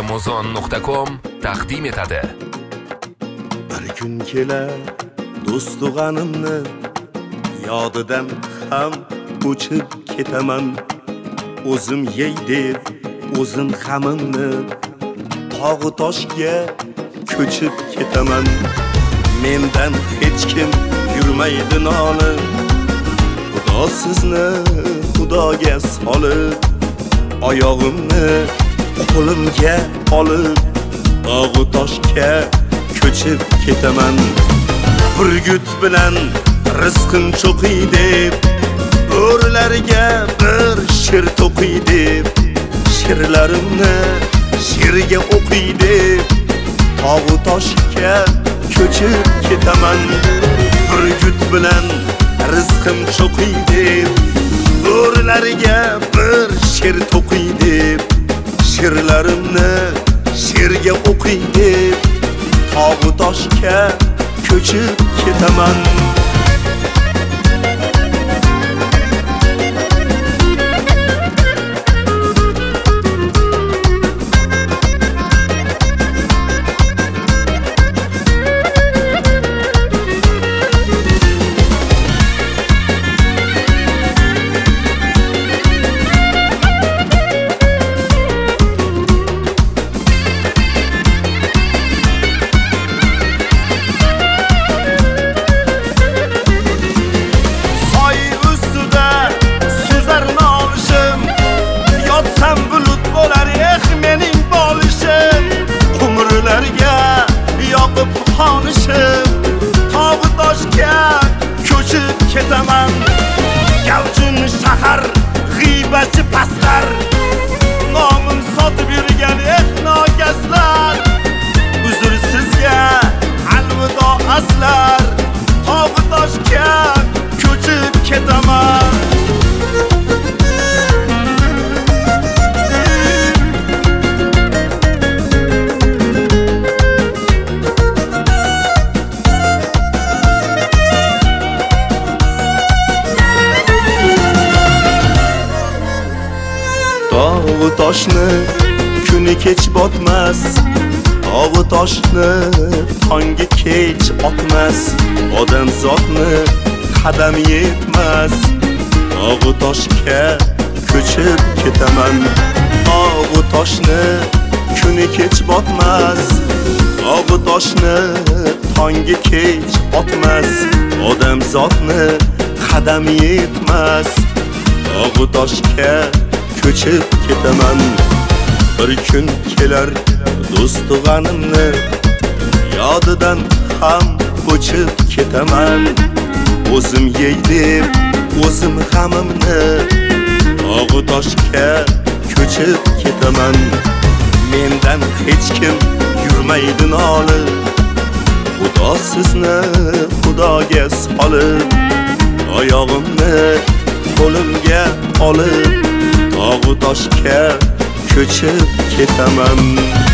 amazon.com taqdim etadi. Bir kun kelar do'st tug'animni yodidan ham o'chib ketaman. O'zim yey deb o'zim g'amimni tog'i toshga ko'chib ketaman. Mendan hech kim yurmaydi nolib, Xudo sizni Xudoga solib, oyog'imni qo'limga olib tog'i toshga ko'chib ketaman. Burgut bilan rizqim cho'qiy deb bo'rilarga bir she'r to'qiy deb, she'rlarimni she'rga o'qiy deb tog'i toshga ko'chib ketaman. Burgut bilan rizqim cho'qiy deb bo'rilarga bir she'r to'qiy deb, she'rlarimni she'rga o'qiy deb tog'i toshga ko'chib ketaman. Tog'i toshga ko'chib ketaman. Gavjum shahar g'iybatchi pastlar, nomim sotib yurgan nogaslar, uzr sizga alvido aslar. Tog'i toshga ko'chib ketaman. Tog'i toshni kuni kech botmas, tog'i toshni tongi kech otmas, odam zotni qadam yetmas. Tog'i toshga ko'chib ketaman. Tog'i toshni kuni kech botmas, tog'i toshni tongi kech otmas, odam zotni qadam yetmas. Tog'i toshga ko'chib ketaman. Bir kun kelar do'st tug'animni yodidan ham o'chib ketaman. O'zim yey deb o'zim g'amimni tog'i toshga ko'chib ketaman. Mendan hech kim yurmaydi nolib, Xudo sizni Xudoga solib, oyog'imni qo'limga olib tog'i toshga ko'chib ketaman.